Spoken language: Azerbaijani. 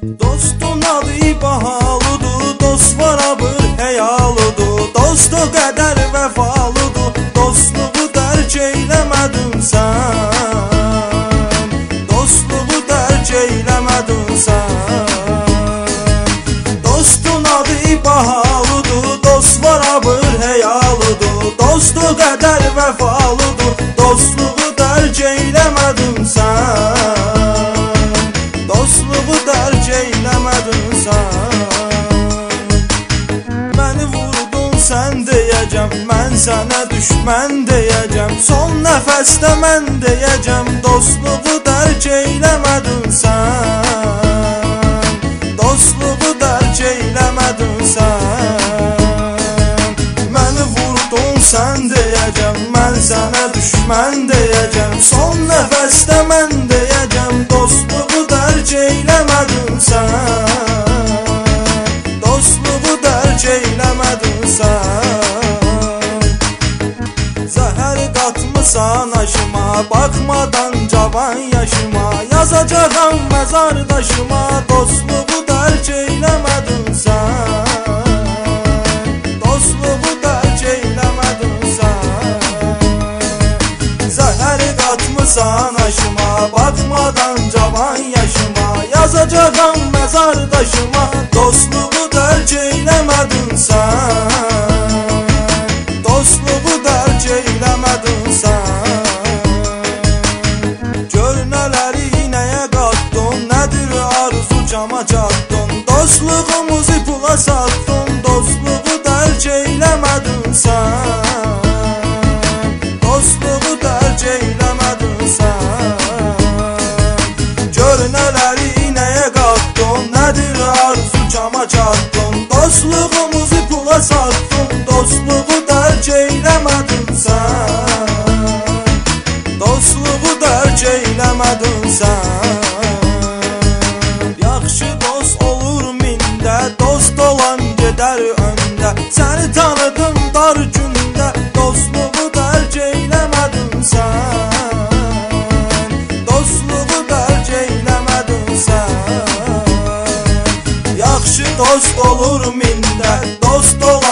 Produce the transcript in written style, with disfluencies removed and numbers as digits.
Dostun adı bahalıdır, dost var abır həyalıdır. Dostu qədər vəfalıdır, dostluğu dərk eyləmədin sən. Dostluğu dərk eyləmədin sən. Dostun adı bahalıdır, dost var abır həyalıdır. Dostu qədər vəfalıdır, dostluğu dərk eyləmədin sən. Dostluğu dərk eyləmədin sən. Məni vurdun sən deyəcəm, mən sənə düşmən deyəcəm. Son nəfəsdə mən deyəcəm, dostluğu dərk eyləmədin sən. Dostluğu dərk eyləmədin sən. Məni vurdun sən deyəcəm, mən sənə düşmən deyəcəm. Son nəfəsdə mən deyəcəm, dostluğu dərk eyləmədin sən. Dostluğu dərk eyləmədin sən. Zəhər qatmısan aşıma, baxmadan cavan yaşıma. Yazacağam məzar daşıma, dostluğu dərk eyləmədin sən. Dostluğu dərk eyləmədin sən. Zəhər qatmısan aşıma, baxmadan cavan yaşıma. Yazacağam məzar daşıma, dostluğu dərk eyləmədin sən. Dostluğu dərk eyləmədin sən. Gör nələri nəyə qatdın, nədir arzu cama çatdın. Dostluğumuzu pula satdın, dostluğu dərk eyləmədin sən. Dostluğu dərk eyləmədin sən. Gör nələri nəyə qatdın, nədir arzu cama çatdın. Dostluğumuzu pula satdın, dostluğu dərk eyləmədin sən. Dostluğu dərk eyləmədin sən. Yaxşı dost olur mində, dost olan gedər öndə. Səni tanıdım dar gündə, dostluğu dərk eyləmədin sən. Dostluğu dərk eyləmədin sən. Yaxşı dost olur mində, dost olan